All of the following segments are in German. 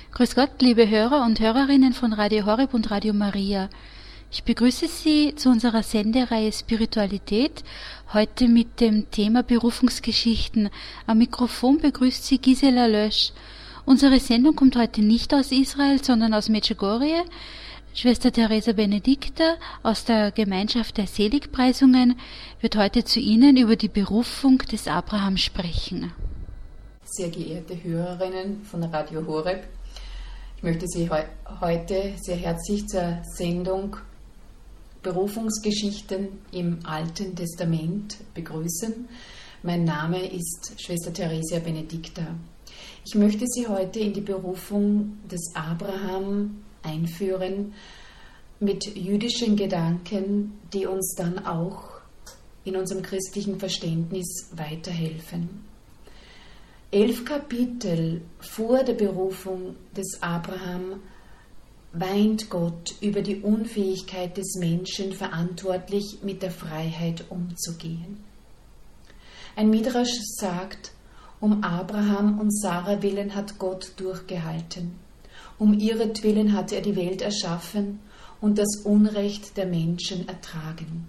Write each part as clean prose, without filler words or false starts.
Grüß Gott, liebe Hörer und Hörerinnen von Radio Horeb und Radio Maria. Ich begrüße Sie zu unserer Sendereihe Spiritualität, heute mit dem Thema Berufungsgeschichten. Am Mikrofon begrüßt Sie Gisela Lösch. Unsere Sendung kommt heute nicht aus Israel, sondern aus Medjugorje. Schwester Teresa Benedicta aus der Gemeinschaft der Seligpreisungen wird heute zu Ihnen über die Berufung des Abraham sprechen. Sehr geehrte Hörerinnen von Radio Horeb, ich möchte Sie heute sehr herzlich zur Sendung Berufungsgeschichten im Alten Testament begrüßen. Mein Name ist Schwester Teresa Benedicta. Ich möchte Sie heute in die Berufung des Abraham einführen mit jüdischen Gedanken, die uns dann auch in unserem christlichen Verständnis weiterhelfen. 11 Kapitel vor der Berufung des Abraham weint Gott über die Unfähigkeit des Menschen, verantwortlich mit der Freiheit umzugehen. Ein Midrasch sagt, um Abraham und Sarah willen hat Gott durchgehalten. Um ihretwillen hat er die Welt erschaffen und das Unrecht der Menschen ertragen.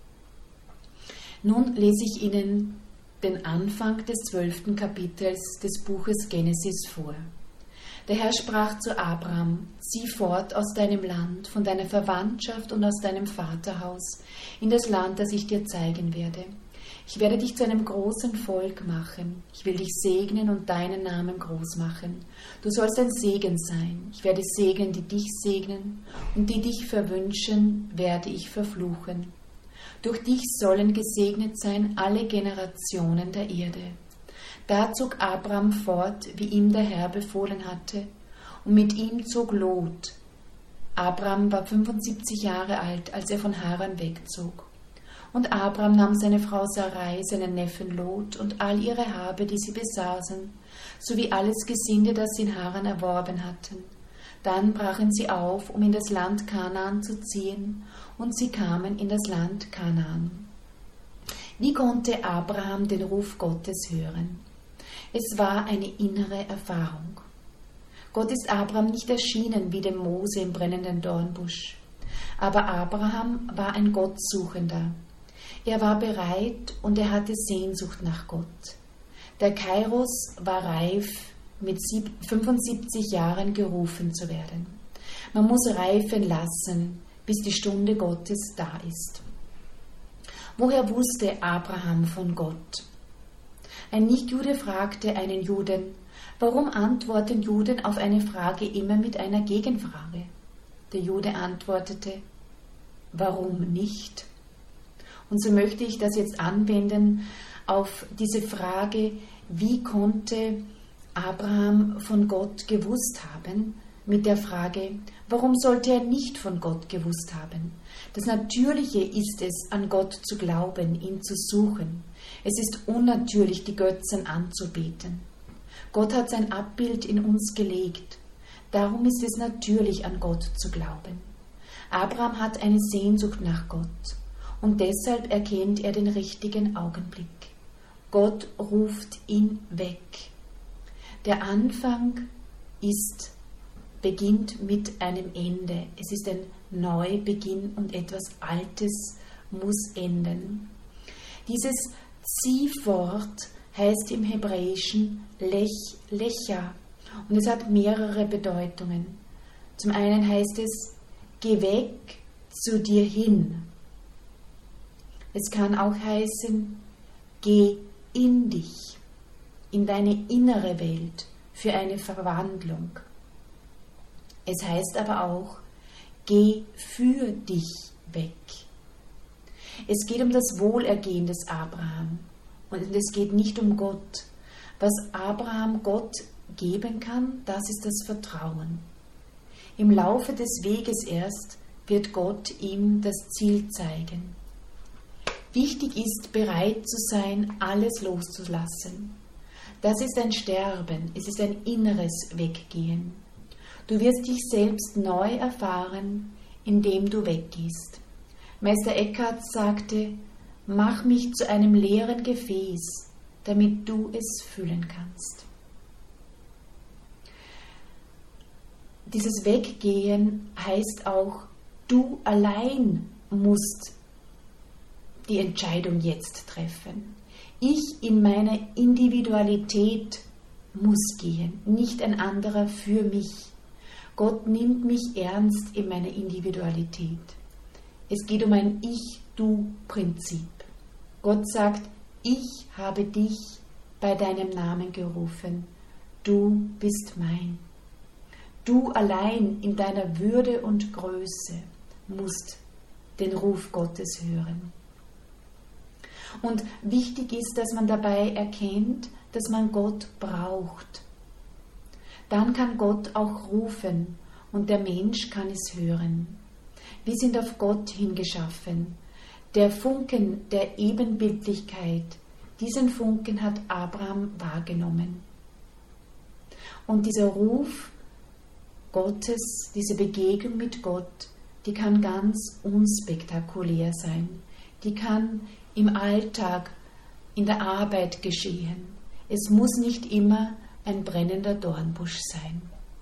Nun lese ich Ihnen den Anfang des 12. Kapitels des Buches Genesis vor. Der Herr sprach zu Abraham: Zieh fort aus deinem Land, von deiner Verwandtschaft und aus deinem Vaterhaus, in das Land, das ich dir zeigen werde. Ich werde dich zu einem großen Volk machen. Ich will dich segnen und deinen Namen groß machen. Du sollst ein Segen sein. Ich werde segnen, die dich segnen, und die dich verwünschen, werde ich verfluchen. Durch dich sollen gesegnet sein alle Generationen der Erde. Da zog Abraham fort, wie ihm der Herr befohlen hatte, und mit ihm zog Lot. Abraham war 75 Jahre alt, als er von Haran wegzog. Und Abraham nahm seine Frau Sarai, seinen Neffen Lot und all ihre Habe, die sie besaßen, sowie alles Gesinde, das sie in Haran erworben hatten. Dann brachen sie auf, um in das Land Kanaan zu ziehen, und sie kamen in das Land Kanaan. Wie konnte Abraham den Ruf Gottes hören? Es war eine innere Erfahrung. Gott ist Abraham nicht erschienen wie dem Mose im brennenden Dornbusch. Aber Abraham war ein Gottsuchender. Er war bereit und er hatte Sehnsucht nach Gott. Der Kairos war reif, mit 75 Jahren gerufen zu werden. Man muss reifen lassen, bis die Stunde Gottes da ist. Woher wusste Abraham von Gott? Ein Nichtjude fragte einen Juden: Warum antworten Juden auf eine Frage immer mit einer Gegenfrage? Der Jude antwortete: Warum nicht? Und so möchte ich das jetzt anwenden auf diese Frage: Wie konnte Abraham von Gott gewusst haben, mit der Frage, warum sollte er nicht von Gott gewusst haben? Das Natürliche ist es, an Gott zu glauben, ihn zu suchen. Es ist unnatürlich, die Götzen anzubeten. Gott hat sein Abbild in uns gelegt. Darum ist es natürlich, an Gott zu glauben. Abraham hat eine Sehnsucht nach Gott und deshalb erkennt er den richtigen Augenblick. Gott ruft ihn weg. Der Anfang beginnt mit einem Ende. Es ist ein Neubeginn und etwas Altes muss enden. Dieses Zieh fort heißt im Hebräischen Lecha und es hat mehrere Bedeutungen. Zum einen heißt es: Geh weg zu dir hin. Es kann auch heißen: Geh in dich, in deine innere Welt für eine Verwandlung. Es heißt aber auch: Geh für dich weg. Es geht um das Wohlergehen des Abraham und es geht nicht um Gott. Was Abraham Gott geben kann, das ist das Vertrauen. Im Laufe des Weges erst wird Gott ihm das Ziel zeigen. Wichtig ist, bereit zu sein, alles loszulassen. Das ist ein Sterben, es ist ein inneres Weggehen. Du wirst dich selbst neu erfahren, indem du weggehst. Meister Eckhart sagte: Mach mich zu einem leeren Gefäß, damit du es füllen kannst. dieses Weggehen heißt auch, du allein musst die Entscheidung jetzt treffen. Ich in meiner Individualität muss gehen, nicht ein anderer für mich. Gott nimmt mich ernst in meiner Individualität. Es geht um ein Ich-Du-Prinzip. Gott sagt, ich habe dich bei deinem Namen gerufen. Du bist mein. Du allein in deiner Würde und Größe musst den Ruf Gottes hören. Und wichtig ist, dass man dabei erkennt, dass man Gott braucht. Dann kann Gott auch rufen und der Mensch kann es hören. Wir sind auf Gott hingeschaffen. Der Funken der Ebenbildlichkeit, diesen Funken hat Abraham wahrgenommen. Und dieser Ruf Gottes, diese Begegnung mit Gott, die kann ganz unspektakulär sein. Die kann im Alltag, in der Arbeit geschehen. Es muss nicht immer ein brennender Dornbusch sein.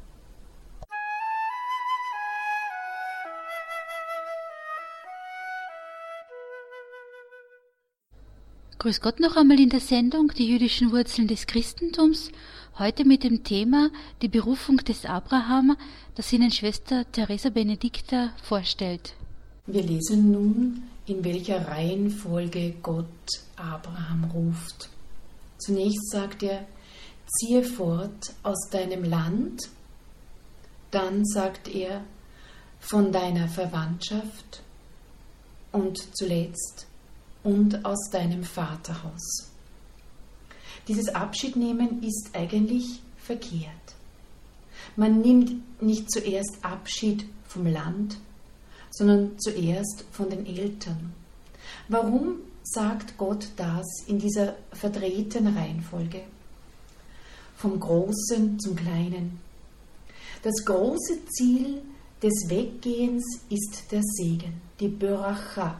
Grüß Gott noch einmal in der Sendung Die jüdischen Wurzeln des Christentums, heute mit dem Thema die Berufung des Abraham, das Ihnen Schwester Teresa Benedicta vorstellt. Wir lesen nun, in welcher Reihenfolge Gott Abraham ruft. Zunächst sagt er, ziehe fort aus deinem Land. Dann sagt er, von deiner Verwandtschaft. Und zuletzt, und aus deinem Vaterhaus. Dieses Abschiednehmen ist eigentlich verkehrt. Man nimmt nicht zuerst Abschied vom Land, sondern zuerst von den Eltern. Warum sagt Gott das in dieser verdrehten Reihenfolge? Vom Großen zum Kleinen. Das große Ziel des Weggehens ist der Segen, die Beracha.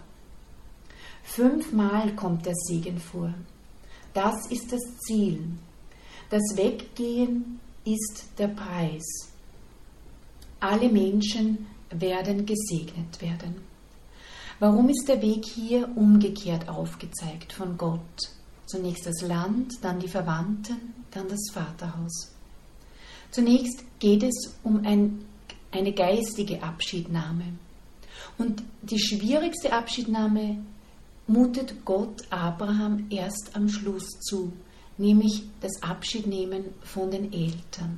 5-mal kommt der Segen vor. Das ist das Ziel. Das Weggehen ist der Preis. Alle Menschen werden gesegnet werden. Warum ist der Weg hier umgekehrt aufgezeigt von Gott? Zunächst das Land, dann die Verwandten, dann das Vaterhaus. Zunächst geht es um eine geistige Abschiednahme. Und die schwierigste Abschiednahme mutet Gott Abraham erst am Schluss zu, nämlich das Abschiednehmen von den Eltern.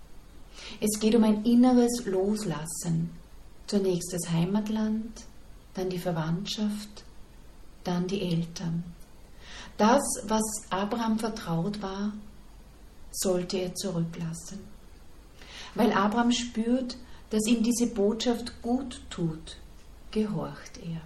Es geht um ein inneres Loslassen. Zunächst das Heimatland, dann die Verwandtschaft, dann die Eltern. Das, was Abraham vertraut war, sollte er zurücklassen. Weil Abraham spürt, dass ihm diese Botschaft gut tut, gehorcht er.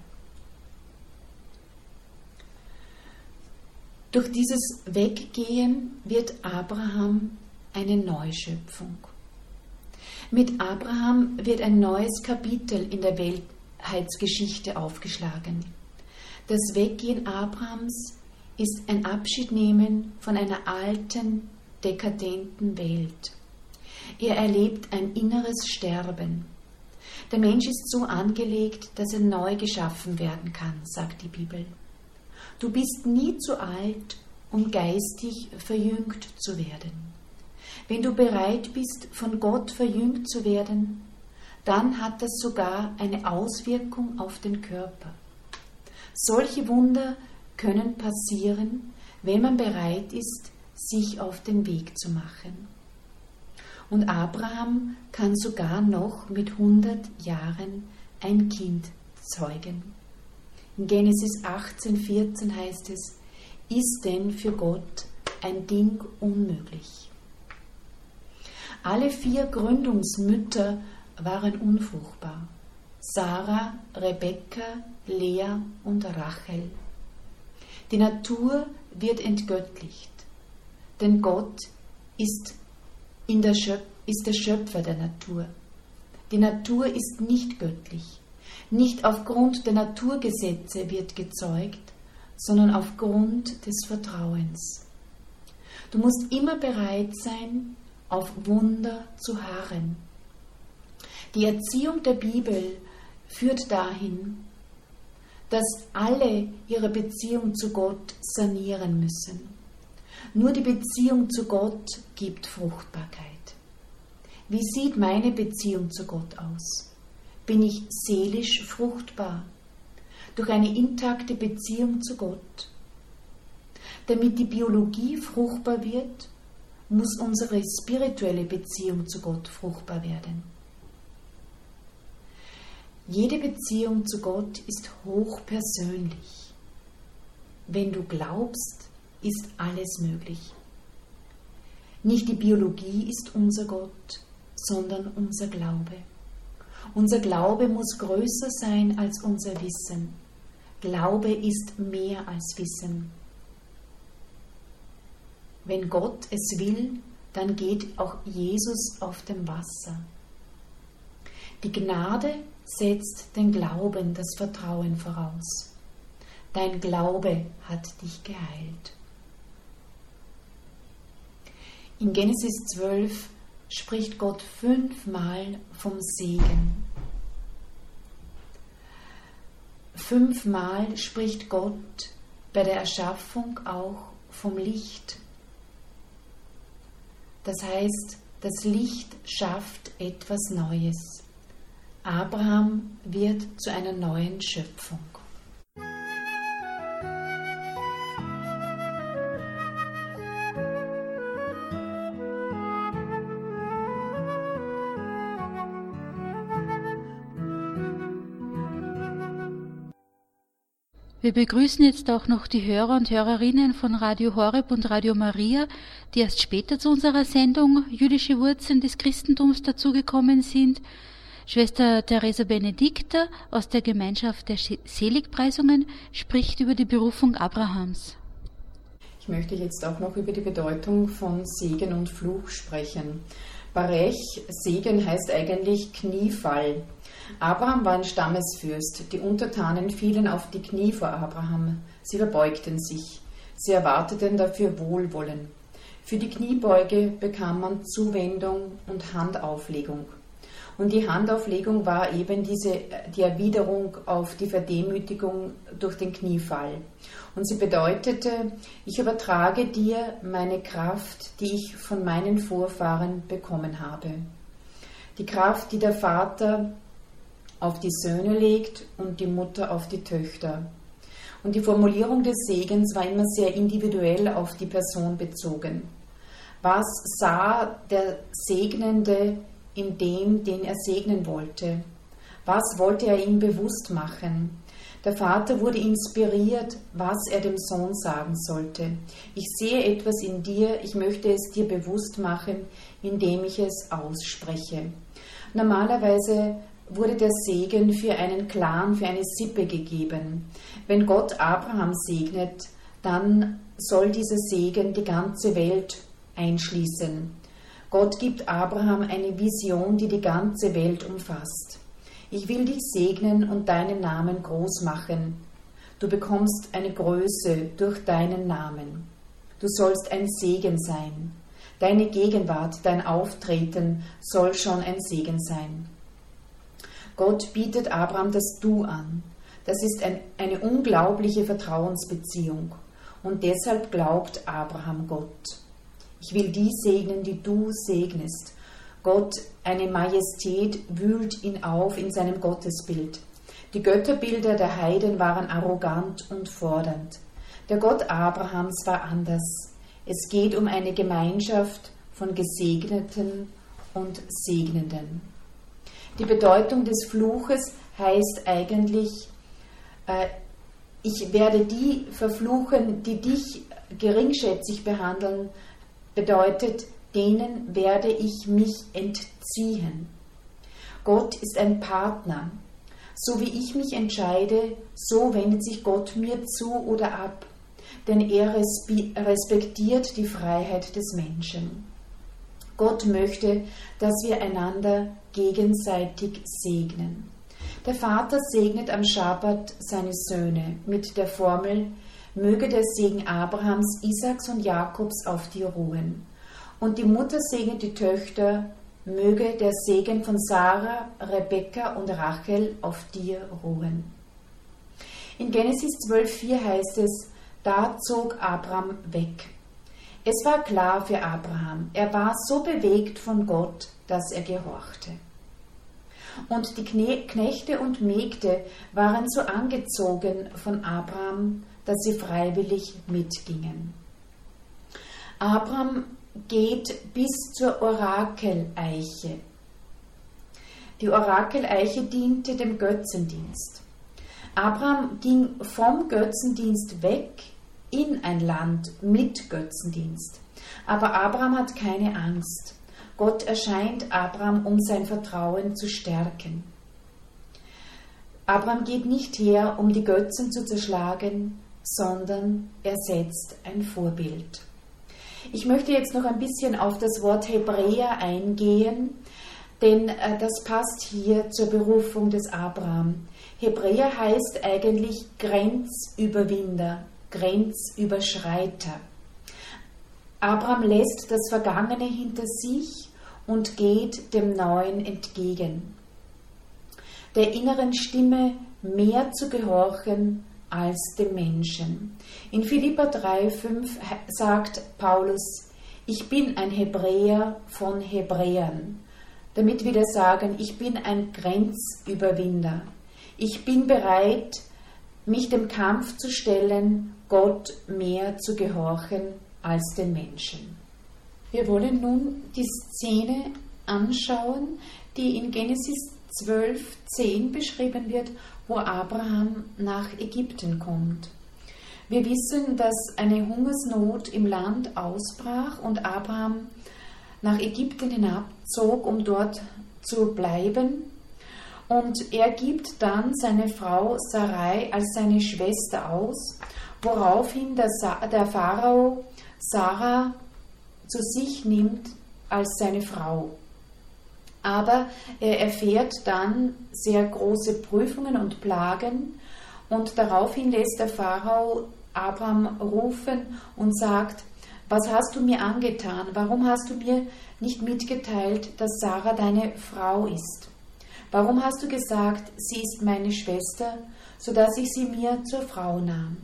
Durch dieses Weggehen wird Abraham eine Neuschöpfung. Mit Abraham wird ein neues Kapitel in der Weltheitsgeschichte aufgeschlagen. Das Weggehen Abrahams ist ein Abschiednehmen von einer alten, dekadenten Welt. Er erlebt ein inneres Sterben. Der Mensch ist so angelegt, dass er neu geschaffen werden kann, sagt die Bibel. Du bist nie zu alt, um geistig verjüngt zu werden. Wenn du bereit bist, von Gott verjüngt zu werden, dann hat das sogar eine Auswirkung auf den Körper. Solche Wunder können passieren, wenn man bereit ist, sich auf den Weg zu machen. Und Abraham kann sogar noch mit 100 Jahren ein Kind zeugen. In Genesis 18,14 heißt es, ist denn für Gott ein Ding unmöglich? Alle 4 Gründungsmütter waren unfruchtbar. Sarah, Rebekka, Lea und Rachel. Die Natur wird entgöttlicht, denn Gott ist der Schöpfer der Natur. Die Natur ist nicht göttlich. Nicht aufgrund der Naturgesetze wird gezeugt, sondern aufgrund des Vertrauens. Du musst immer bereit sein, auf Wunder zu harren. Die Erziehung der Bibel führt dahin, dass alle ihre Beziehung zu Gott sanieren müssen. Nur die Beziehung zu Gott gibt Fruchtbarkeit. Wie sieht meine Beziehung zu Gott aus? Bin ich seelisch fruchtbar? Durch eine intakte Beziehung zu Gott? Damit die Biologie fruchtbar wird, muss unsere spirituelle Beziehung zu Gott fruchtbar werden. Jede Beziehung zu Gott ist hochpersönlich. Wenn du glaubst, ist alles möglich. Nicht die Biologie ist unser Gott, sondern unser Glaube. Unser Glaube muss größer sein als unser Wissen. Glaube ist mehr als Wissen. Wenn Gott es will, dann geht auch Jesus auf dem Wasser. Die Gnade setzt den Glauben, das Vertrauen voraus. Dein Glaube hat dich geheilt. In Genesis 12 spricht Gott 5-mal vom Segen. 5-mal spricht Gott bei der Erschaffung auch vom Licht. Das heißt, das Licht schafft etwas Neues. Abraham wird zu einer neuen Schöpfung. Wir begrüßen jetzt auch noch die Hörer und Hörerinnen von Radio Horeb und Radio Maria, die erst später zu unserer Sendung Jüdische Wurzeln des Christentums dazugekommen sind. Schwester Theresa Benedikta aus der Gemeinschaft der Seligpreisungen spricht über die Berufung Abrahams. Ich möchte jetzt auch noch über die Bedeutung von Segen und Fluch sprechen. Barech, Segen heißt eigentlich Kniefall. Abraham war ein Stammesfürst. Die Untertanen fielen auf die Knie vor Abraham. Sie verbeugten sich. Sie erwarteten dafür Wohlwollen. Für die Kniebeuge bekam man Zuwendung und Handauflegung. Und die Handauflegung war eben die Erwiderung auf die Verdemütigung durch den Kniefall. Und sie bedeutete, ich übertrage dir meine Kraft, die ich von meinen Vorfahren bekommen habe. Die Kraft, die der Vater auf die Söhne legt und die Mutter auf die Töchter. Und die Formulierung des Segens war immer sehr individuell auf die Person bezogen. Was sah der Segnende in dem, den er segnen wollte? Was wollte er ihm bewusst machen? Der Vater wurde inspiriert, was er dem Sohn sagen sollte. Ich sehe etwas in dir, ich möchte es dir bewusst machen, indem ich es ausspreche. Normalerweise wurde der Segen für einen Clan, für eine Sippe gegeben. Wenn Gott Abraham segnet, dann soll dieser Segen die ganze Welt einschließen. Gott gibt Abraham eine Vision, die die ganze Welt umfasst. Ich will dich segnen und deinen Namen groß machen. Du bekommst eine Größe durch deinen Namen. Du sollst ein Segen sein. Deine Gegenwart, dein Auftreten soll schon ein Segen sein. Gott bietet Abraham das Du an. Das ist eine unglaubliche Vertrauensbeziehung. Und deshalb glaubt Abraham Gott. Ich will die segnen, die du segnest. Gott, eine Majestät, wühlt ihn auf in seinem Gottesbild. Die Götterbilder der Heiden waren arrogant und fordernd. Der Gott Abrahams war anders. Es geht um eine Gemeinschaft von Gesegneten und Segnenden. Die Bedeutung des Fluches heißt eigentlich, ich werde die verfluchen, die dich geringschätzig behandeln, bedeutet, denen werde ich mich entziehen. Gott ist ein Partner. So wie ich mich entscheide, so wendet sich Gott mir zu oder ab, denn er respektiert die Freiheit des Menschen. Gott möchte, dass wir einander gegenseitig segnen. Der Vater segnet am Schabbat seine Söhne mit der Formel, möge der Segen Abrahams, Isaaks und Jakobs auf dir ruhen. Und die Mutter segnet die Töchter möge der Segen von Sarah, Rebekka und Rachel auf dir ruhen. In Genesis 12,4 heißt es, da zog Abram weg. Es war klar für Abraham, er war so bewegt von Gott, dass er gehorchte. Und die Knechte und Mägde waren so angezogen von Abraham, dass sie freiwillig mitgingen. Abraham geht bis zur Orakeleiche. Die Orakeleiche diente dem Götzendienst. Abraham ging vom Götzendienst weg in ein Land mit Götzendienst. Aber Abraham hat keine Angst. Gott erscheint Abraham, um sein Vertrauen zu stärken. Abraham geht nicht her, um die Götzen zu zerschlagen, sondern er setzt ein Vorbild. Ich möchte jetzt noch ein bisschen auf das Wort Hebräer eingehen, denn das passt hier zur Berufung des Abraham. Hebräer heißt eigentlich Grenzüberwinder, Grenzüberschreiter. Abraham lässt das Vergangene hinter sich und geht dem Neuen entgegen. Der inneren Stimme mehr zu gehorchen als dem Menschen. In Philipper 3,5 sagt Paulus, ich bin ein Hebräer von Hebräern. Damit will er sagen, ich bin ein Grenzüberwinder. Ich bin bereit, mich dem Kampf zu stellen, Gott mehr zu gehorchen als den Menschen. Wir wollen nun die Szene anschauen, die in Genesis 12,10 beschrieben wird, wo Abraham nach Ägypten kommt. Wir wissen, dass eine Hungersnot im Land ausbrach und Abraham nach Ägypten hinabzog, um dort zu bleiben. Und er gibt dann seine Frau Sarai als seine Schwester aus, woraufhin der Pharao Sarah zu sich nimmt als seine Frau. Aber er erfährt dann sehr große Prüfungen und Plagen und daraufhin lässt der Pharao Abraham rufen und sagt, was hast du mir angetan? Warum hast du mir nicht mitgeteilt, dass Sarah deine Frau ist? Warum hast du gesagt, sie ist meine Schwester, sodass ich sie mir zur Frau nahm?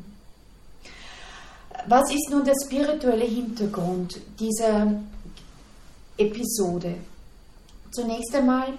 Was ist nun der spirituelle Hintergrund dieser Episode? Zunächst einmal,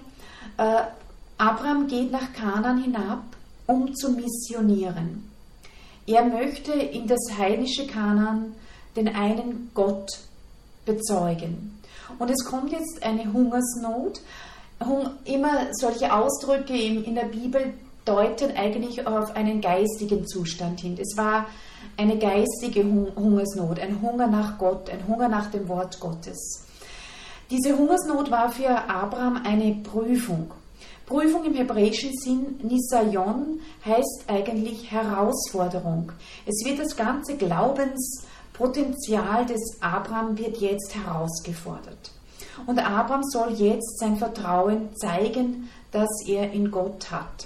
Abraham geht nach Kanaan hinab, um zu missionieren. Er möchte in das heidnische Kanaan den einen Gott bezeugen. Und es kommt jetzt eine Hungersnot. Immer solche Ausdrücke in der Bibel deuten eigentlich auf einen geistigen Zustand hin. Es war eine geistige Hungersnot, ein Hunger nach Gott, ein Hunger nach dem Wort Gottes. Diese Hungersnot war für Abraham eine Prüfung. Prüfung im hebräischen Sinn, Nisayon, heißt eigentlich Herausforderung. Es wird das ganze Glaubenspotenzial des Abraham wird jetzt herausgefordert. Und Abraham soll jetzt sein Vertrauen zeigen, das er in Gott hat.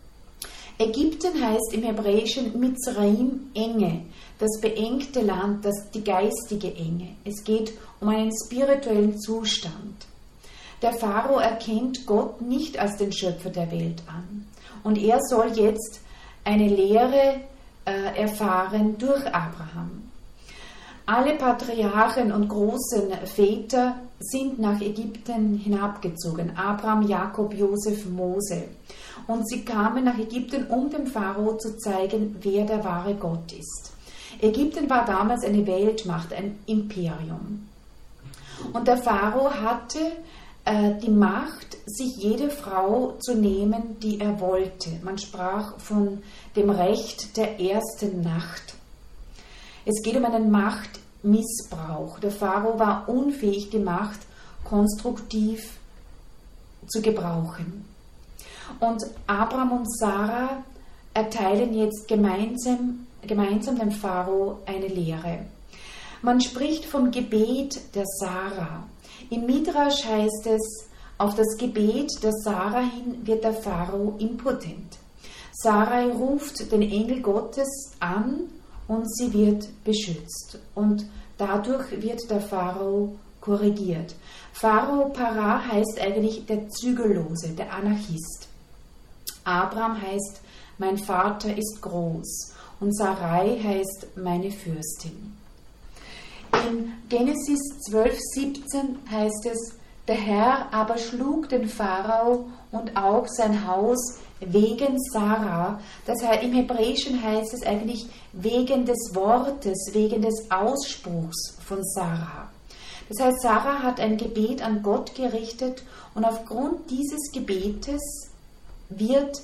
Ägypten heißt im Hebräischen Mizraim, Enge, das beengte Land, die geistige Enge. Es geht um einen spirituellen Zustand. Der Pharao erkennt Gott nicht als den Schöpfer der Welt an. Und er soll jetzt eine Lehre erfahren durch Abraham. Alle Patriarchen und großen Väter sind nach Ägypten hinabgezogen. Abraham, Jakob, Josef, Mose. Und sie kamen nach Ägypten, um dem Pharao zu zeigen, wer der wahre Gott ist. Ägypten war damals eine Weltmacht, ein Imperium. Und der Pharao hatte die Macht, sich jede Frau zu nehmen, die er wollte. Man sprach von dem Recht der ersten Nacht. Es geht um einen Machtmissbrauch. Der Pharao war unfähig, die Macht konstruktiv zu gebrauchen. Und Abraham und Sarah erteilen jetzt gemeinsam dem Pharao eine Lehre. Man spricht vom Gebet der Sarah. Im Midrasch heißt es, auf das Gebet der Sarah hin wird der Pharao impotent. Sarai ruft den Engel Gottes an und sie wird beschützt. Und dadurch wird der Pharao korrigiert. Pharao Para heißt eigentlich der Zügellose, der Anarchist. Abraham heißt, mein Vater ist groß, und Sarai heißt, meine Fürstin. In Genesis 12,17 heißt es, der Herr aber schlug den Pharao und auch sein Haus wegen Sarah. Das heißt, im Hebräischen heißt es eigentlich wegen des Wortes, wegen des Ausspruchs von Sarah. Das heißt, Sarah hat ein Gebet an Gott gerichtet und aufgrund dieses Gebetes wird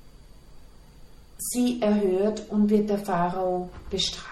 sie erhört und wird der Pharao bestraft.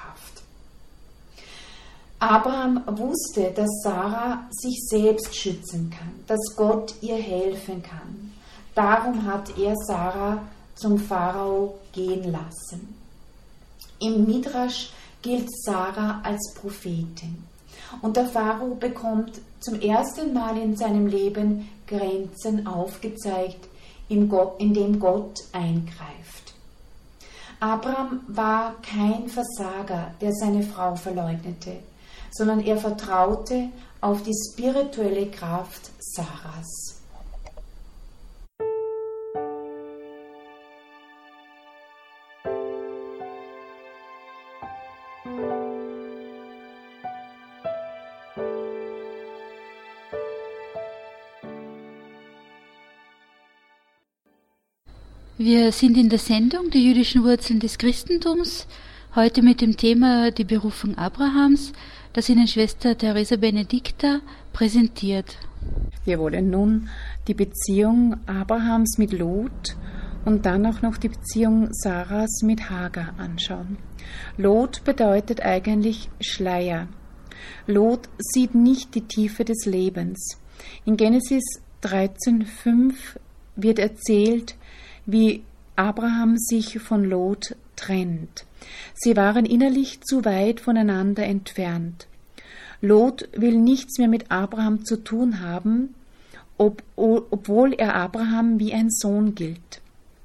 Abraham wusste, dass Sarah sich selbst schützen kann, dass Gott ihr helfen kann. Darum hat er Sarah zum Pharao gehen lassen. Im Midrasch gilt Sarah als Prophetin. Und der Pharao bekommt zum ersten Mal in seinem Leben Grenzen aufgezeigt, indem Gott eingreift. Abraham war kein Versager, der seine Frau verleugnete, sondern er vertraute auf die spirituelle Kraft Sarahs. Wir sind in der Sendung Die jüdischen Wurzeln des Christentums, heute mit dem Thema die Berufung Abrahams, das Ihnen Schwester Theresa Benedicta präsentiert. Wir wollen nun die Beziehung Abrahams mit Lot und dann auch noch die Beziehung Sarahs mit Hagar anschauen. Lot bedeutet eigentlich Schleier. Lot sieht nicht die Tiefe des Lebens. In Genesis 13,5 wird erzählt, wie Abraham sich von Lot trennt. Sie waren innerlich zu weit voneinander entfernt. Lot will nichts mehr mit Abraham zu tun haben, obwohl er Abraham wie ein Sohn gilt.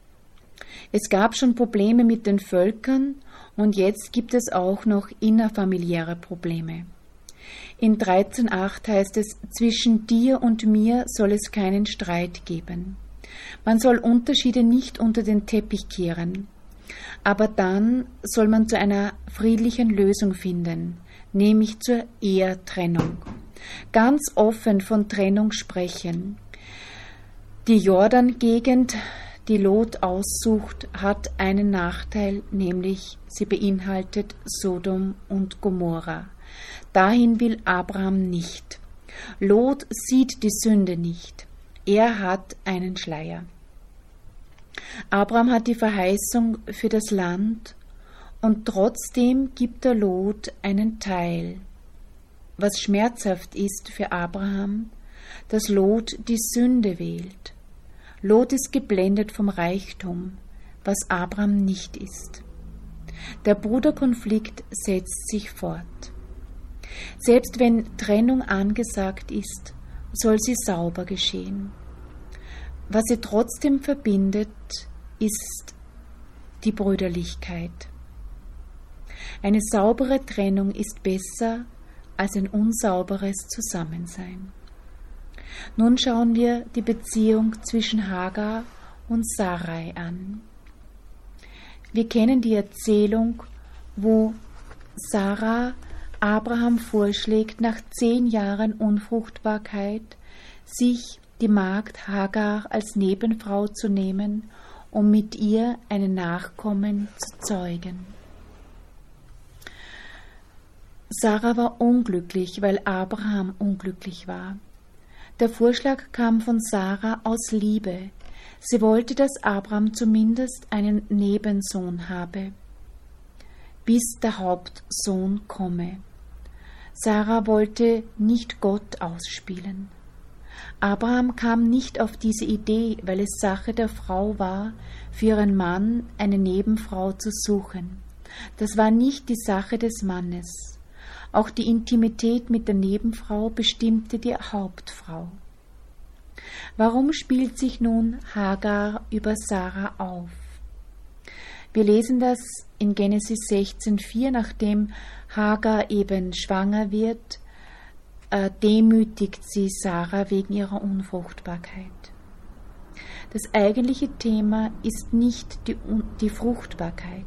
Es gab schon Probleme mit den Völkern und jetzt gibt es auch noch innerfamiliäre Probleme. In 13,8 heißt es, zwischen dir und mir soll es keinen Streit geben. Man soll Unterschiede nicht unter den Teppich kehren, aber dann soll man zu einer friedlichen Lösung finden, nämlich zur Ehetrennung. Ganz offen von Trennung sprechen. Die Jordan-Gegend, die Lot aussucht, hat einen Nachteil, nämlich sie beinhaltet Sodom und Gomorra. Dahin will Abraham nicht. Lot sieht die Sünde nicht. Er hat einen Schleier. Abraham hat die Verheißung für das Land und trotzdem gibt er Lot einen Teil. Was schmerzhaft ist für Abraham, dass Lot die Sünde wählt. Lot ist geblendet vom Reichtum, was Abraham nicht ist. Der Bruderkonflikt setzt sich fort. Selbst wenn Trennung angesagt ist, soll sie sauber geschehen. Was sie trotzdem verbindet, ist die Brüderlichkeit. Eine saubere Trennung ist besser als ein unsauberes Zusammensein. Nun schauen wir die Beziehung zwischen Hagar und Sarai an. Wir kennen die Erzählung, wo Sarah Abraham vorschlägt, nach 10 Jahren Unfruchtbarkeit sich die Magd Hagar als Nebenfrau zu nehmen, um mit ihr einen Nachkommen zu zeugen. Sarah war unglücklich, weil Abraham unglücklich war. Der Vorschlag kam von Sarah aus Liebe. Sie wollte, dass Abraham zumindest einen Nebensohn habe, bis der Hauptsohn komme. Sarah wollte nicht Gott ausspielen. Abraham kam nicht auf diese Idee, weil es Sache der Frau war, für ihren Mann eine Nebenfrau zu suchen. Das war nicht die Sache des Mannes. Auch die Intimität mit der Nebenfrau bestimmte die Hauptfrau. Warum spielt sich nun Hagar über Sarah auf? Wir lesen das in Genesis 16,4, nachdem Hagar eben schwanger wird, demütigt sie Sarah wegen ihrer Unfruchtbarkeit. Das eigentliche Thema ist nicht die Fruchtbarkeit.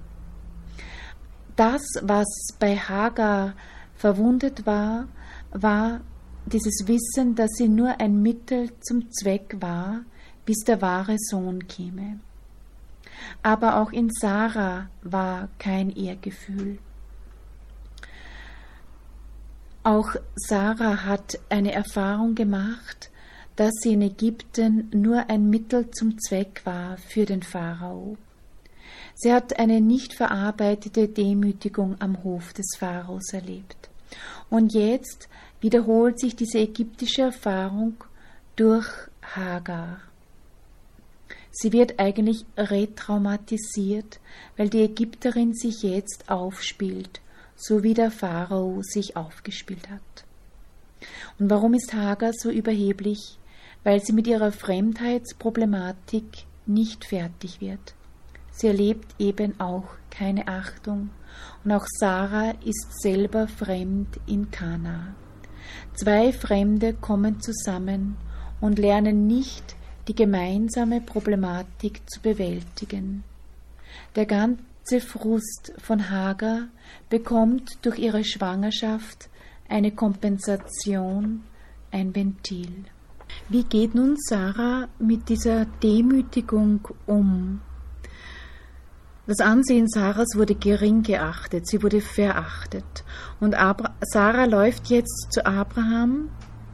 Das, was bei Hagar verwundet war, war dieses Wissen, dass sie nur ein Mittel zum Zweck war, bis der wahre Sohn käme. Aber auch in Sarah war kein Ehrgefühl. Auch Sarah hat eine Erfahrung gemacht, dass sie in Ägypten nur ein Mittel zum Zweck war für den Pharao. Sie hat eine nicht verarbeitete Demütigung am Hof des Pharaos erlebt. Und jetzt wiederholt sich diese ägyptische Erfahrung durch Hagar. Sie wird eigentlich retraumatisiert, weil die Ägypterin sich jetzt aufspielt, so wie der Pharao sich aufgespielt hat. Und warum ist Hagar so überheblich? Weil sie mit ihrer Fremdheitsproblematik nicht fertig wird. Sie erlebt eben auch keine Achtung. Und auch Sarah ist selber fremd in Kana. Zwei Fremde kommen zusammen und lernen nicht, die gemeinsame Problematik zu bewältigen. Der ganze Frust von Hagar bekommt durch ihre Schwangerschaft eine Kompensation, ein Ventil. Wie geht nun Sarah mit dieser Demütigung um? Das Ansehen Sarahs wurde gering geachtet, sie wurde verachtet. Und Sarah läuft jetzt zu Abraham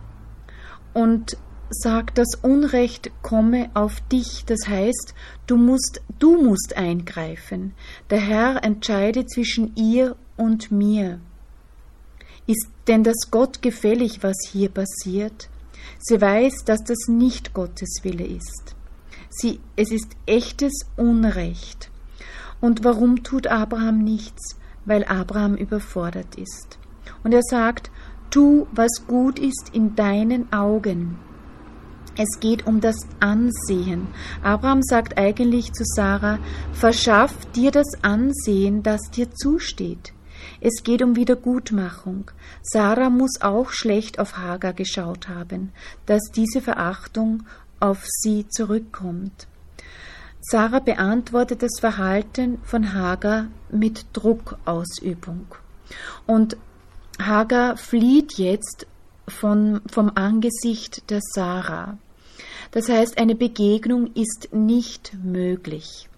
und sagt, das Unrecht komme auf dich. Das heißt, du musst eingreifen. Der Herr entscheide zwischen ihr und mir. Ist denn das Gott gefällig, was hier passiert? Sie weiß, dass das nicht Gottes Wille ist. Es ist echtes Unrecht. Und warum tut Abraham nichts? Weil Abraham überfordert ist. Und er sagt, tu, was gut ist in deinen Augen. Es geht um das Ansehen. Abraham sagt eigentlich zu Sarah, verschaff dir das Ansehen, das dir zusteht. Es geht um Wiedergutmachung. Sarah muss auch schlecht auf Hagar geschaut haben, dass diese Verachtung auf sie zurückkommt. Sarah beantwortet das Verhalten von Hagar mit Druckausübung. Und Hagar flieht jetzt vom Angesicht der Sarah. Das heißt, eine Begegnung ist nicht möglich.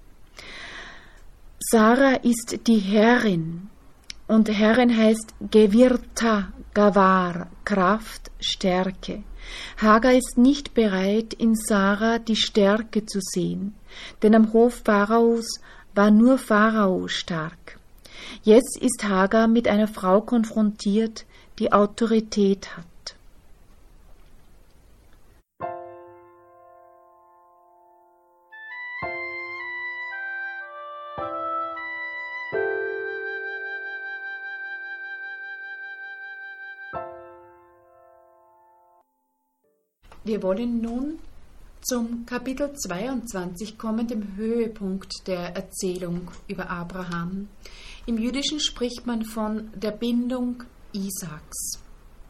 Sarah ist die Herrin und Herrin heißt Gevirta, Gavar, Kraft, Stärke. Hagar ist nicht bereit, in Sarah die Stärke zu sehen, denn am Hof Pharaos war nur Pharao stark. Jetzt ist Hagar mit einer Frau konfrontiert, die Autorität hat. Wir wollen nun zum Kapitel 22 kommen, dem Höhepunkt der Erzählung über Abraham. Im Jüdischen spricht man von der Bindung Isaaks.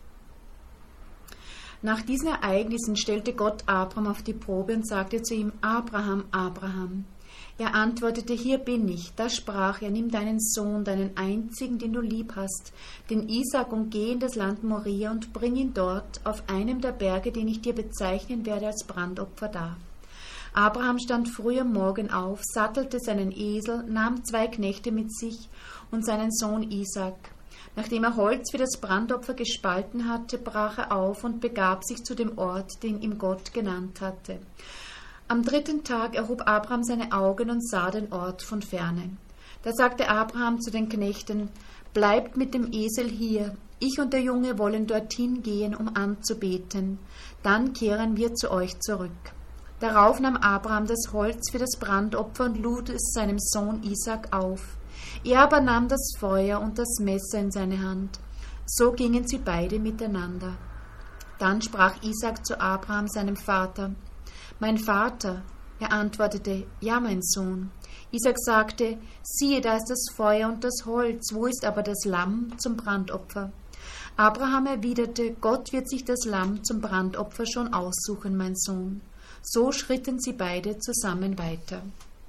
Nach diesen Ereignissen stellte Gott Abraham auf die Probe und sagte zu ihm, Abraham, Abraham. Er antwortete, hier bin ich. Da sprach er, nimm deinen Sohn, deinen einzigen, den du lieb hast, den Isaak, und geh in das Land Moria und bring ihn dort auf einem der Berge, den ich dir bezeichnen werde, als Brandopfer dar. Abraham stand früh am Morgen auf, sattelte seinen Esel, nahm 2 Knechte mit sich und seinen Sohn Isaak. Nachdem er Holz für das Brandopfer gespalten hatte, brach er auf und begab sich zu dem Ort, den ihm Gott genannt hatte. Am 3. Tag erhob Abraham seine Augen und sah den Ort von ferne. Da sagte Abraham zu den Knechten, bleibt mit dem Esel hier, ich und der Junge wollen dorthin gehen, um anzubeten, dann kehren wir zu euch zurück. Darauf nahm Abraham das Holz für das Brandopfer und lud es seinem Sohn Isaak auf. Er aber nahm das Feuer und das Messer in seine Hand. So gingen sie beide miteinander. Dann sprach Isaak zu Abraham, seinem Vater, mein Vater. Er antwortete, ja, mein Sohn. Isaak sagte, siehe, da ist das Feuer und das Holz, wo ist aber das Lamm zum Brandopfer? Abraham erwiderte, Gott wird sich das Lamm zum Brandopfer schon aussuchen, mein Sohn. So schritten sie beide zusammen weiter.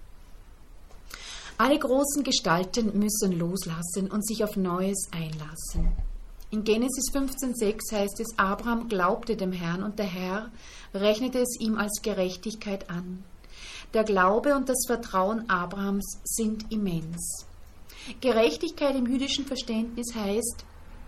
Alle großen Gestalten müssen loslassen und sich auf Neues einlassen. In Genesis 15,6 heißt es, Abraham glaubte dem Herrn und der Herr rechnete es ihm als Gerechtigkeit an. Der Glaube und das Vertrauen Abrahams sind immens. Gerechtigkeit im jüdischen Verständnis heißt,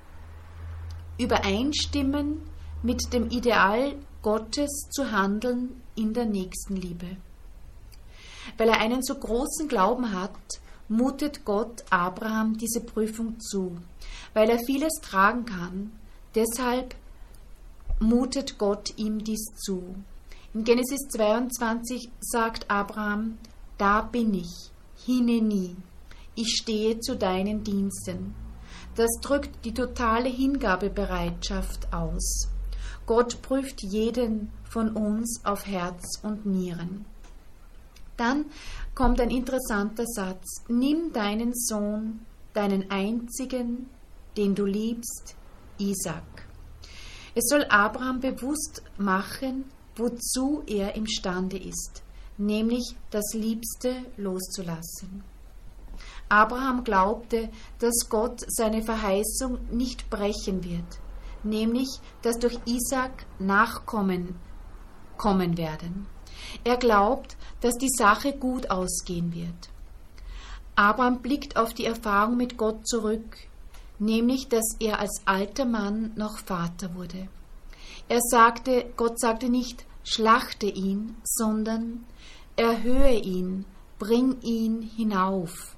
übereinstimmen mit dem Ideal Gottes zu handeln in der Nächstenliebe. Weil er einen so großen Glauben hat, mutet Gott Abraham diese Prüfung zu. Weil er vieles tragen kann, deshalb mutet Gott ihm dies zu. In Genesis 22 sagt Abraham, da bin ich, Hineni, ich stehe zu deinen Diensten. Das drückt die totale Hingabebereitschaft aus. Gott prüft jeden von uns auf Herz und Nieren. Dann kommt ein interessanter Satz. Nimm deinen Sohn, deinen einzigen, den du liebst, Isaak. Es soll Abraham bewusst machen, wozu er imstande ist, nämlich das Liebste loszulassen. Abraham glaubte, dass Gott seine Verheißung nicht brechen wird, nämlich, dass durch Isaak Nachkommen kommen werden. Er glaubt, dass die Sache gut ausgehen wird. Abraham blickt auf die Erfahrung mit Gott zurück, nämlich, dass er als alter Mann noch Vater wurde. Gott sagte nicht, schlachte ihn, sondern erhöhe ihn, bring ihn hinauf.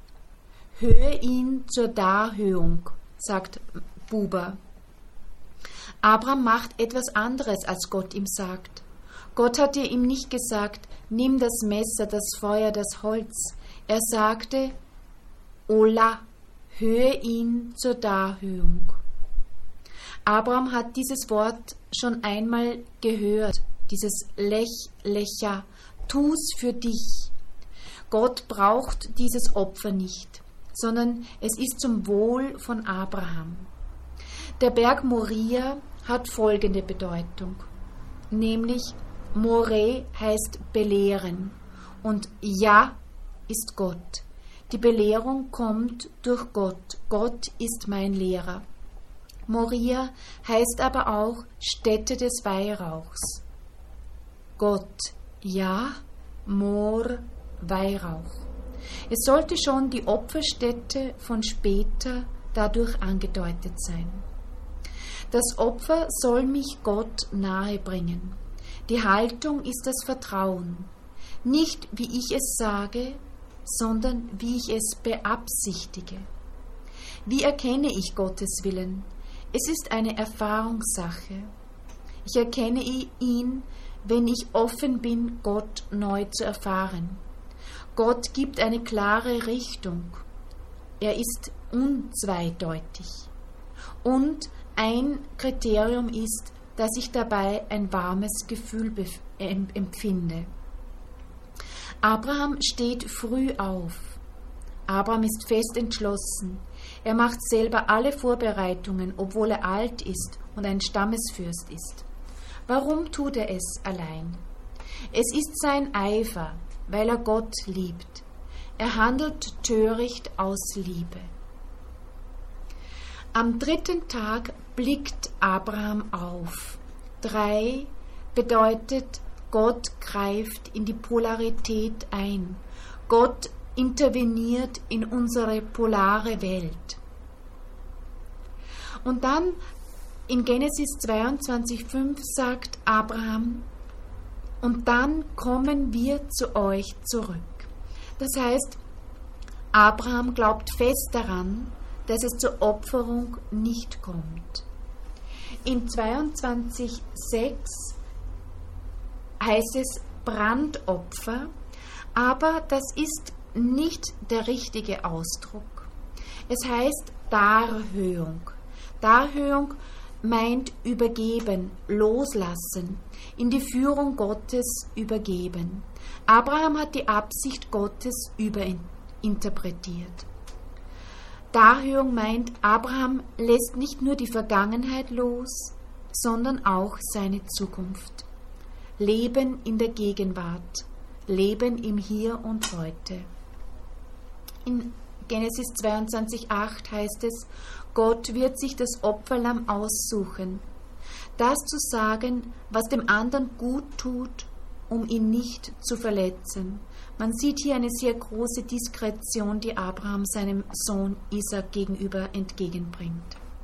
Höhe ihn zur Darhöhung, sagt Buber. Abraham macht etwas anderes, als Gott ihm sagt. Gott hatte ihm nicht gesagt, nimm das Messer, das Feuer, das Holz. Er sagte, Ola, höhe ihn zur Darhöhung. Abraham hat dieses Wort schon einmal gehört, dieses Lecha, tu's für dich. Gott braucht dieses Opfer nicht, sondern es ist zum Wohl von Abraham. Der Berg Moria hat folgende Bedeutung, nämlich More heißt belehren und Ja ist Gott. Die Belehrung kommt durch Gott. Gott ist mein Lehrer. Moria heißt aber auch Stätte des Weihrauchs. Gott, ja, Mor, Weihrauch. Es sollte schon die Opferstätte von später dadurch angedeutet sein. Das Opfer soll mich Gott nahe bringen. Die Haltung ist das Vertrauen. Nicht wie ich es sage, sondern wie ich es beabsichtige. Wie erkenne ich Gottes Willen? Es ist eine Erfahrungssache. Ich erkenne ihn, wenn ich offen bin, Gott neu zu erfahren. Gott gibt eine klare Richtung. Er ist unzweideutig. Und ein Kriterium ist, dass ich dabei ein warmes Gefühl empfinde. Abraham steht früh auf. Abraham ist fest entschlossen. Er macht selber alle Vorbereitungen, obwohl er alt ist und ein Stammesfürst ist. Warum tut er es allein? Es ist sein Eifer, weil er Gott liebt. Er handelt töricht aus Liebe. Am 3. Tag blickt Abraham auf. 3 bedeutet, Gott greift in die Polarität ein. Gott interveniert in unsere polare Welt. Und dann in Genesis 22,5 sagt Abraham, und dann kommen wir zu euch zurück. Das heißt, Abraham glaubt fest daran, dass es zur Opferung nicht kommt. In 22,6 heißt es Brandopfer, aber das ist nicht der richtige Ausdruck. Es heißt Darhöhung. Darhöhung meint übergeben, loslassen, in die Führung Gottes übergeben. Abraham hat die Absicht Gottes überinterpretiert. Darhörung meint, Abraham lässt nicht nur die Vergangenheit los, sondern auch seine Zukunft. Leben in der Gegenwart, Leben im Hier und Heute. In Genesis 22,8 heißt es, Gott wird sich das Opferlamm aussuchen, das zu sagen, was dem anderen gut tut, um ihn nicht zu verletzen. Man sieht hier eine sehr große Diskretion, die Abraham seinem Sohn Isaac gegenüber entgegenbringt.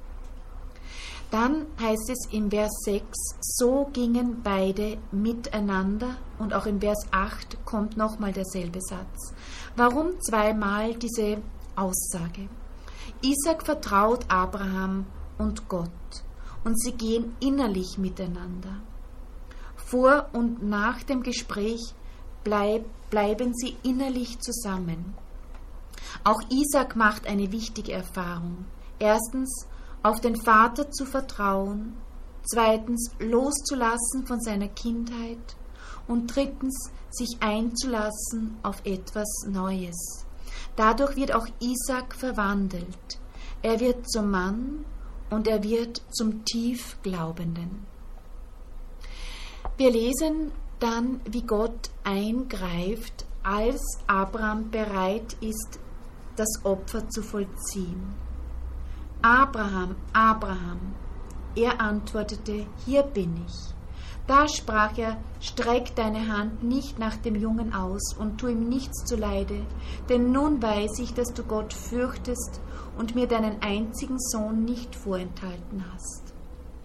Dann heißt es in Vers 6, so gingen beide miteinander, und auch in Vers 8 kommt nochmal derselbe Satz. Warum zweimal diese Aussage? Isaac vertraut Abraham und Gott, und sie gehen innerlich miteinander. Vor und nach dem Gespräch bleiben sie innerlich zusammen. Auch Isaac macht eine wichtige Erfahrung. Erstens, auf den Vater zu vertrauen, zweitens, loszulassen von seiner Kindheit und drittens, sich einzulassen auf etwas Neues. Dadurch wird auch Isaac verwandelt. Er wird zum Mann und er wird zum Tiefglaubenden. Wir lesen dann, wie Gott eingreift, als Abraham bereit ist, das Opfer zu vollziehen. Abraham, Abraham, er antwortete, hier bin ich. Da sprach er, streck deine Hand nicht nach dem Jungen aus und tu ihm nichts zuleide, denn nun weiß ich, dass du Gott fürchtest und mir deinen einzigen Sohn nicht vorenthalten hast.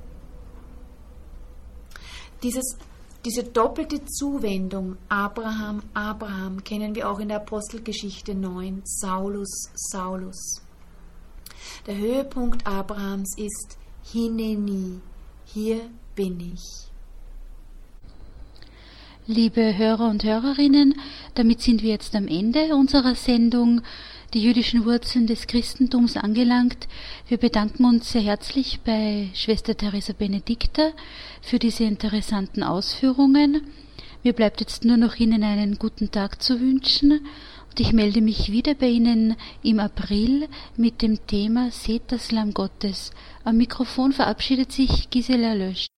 Diese doppelte Zuwendung, Abraham, Abraham, kennen wir auch in der Apostelgeschichte 9, Saulus, Saulus. Der Höhepunkt Abrahams ist Hineni, hier bin ich. Liebe Hörer und Hörerinnen, damit sind wir jetzt am Ende unserer Sendung, die jüdischen Wurzeln des Christentums, angelangt. Wir bedanken uns sehr herzlich bei Schwester Teresa Benedicta für diese interessanten Ausführungen. Mir bleibt jetzt nur noch Ihnen einen guten Tag zu wünschen und ich melde mich wieder bei Ihnen im April mit dem Thema Seht das Lamm Gottes. Am Mikrofon verabschiedet sich Gisela Lösch.